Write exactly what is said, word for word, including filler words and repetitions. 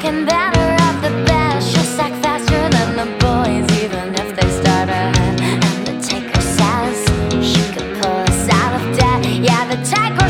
Making better of the best. She'll sack faster than the boys, even if they start ahead. And the taker says she could pull us out of debt. Yeah, the taker